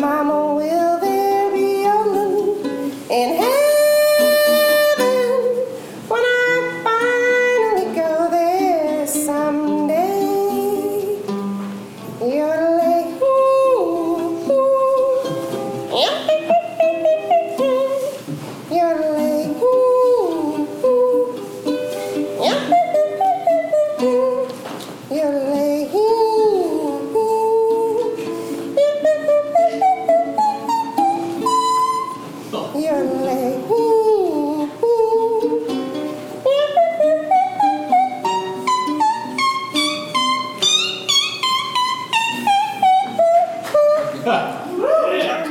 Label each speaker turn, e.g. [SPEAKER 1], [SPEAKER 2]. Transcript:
[SPEAKER 1] Mama, will there be a moon in heaven when I finally go there someday? Yodelay, ooh, ooh. Yodelay, ooh, ooh. Yodelay, ooh, ooh. Yodelay, ooh, ooh.
[SPEAKER 2] Yeah.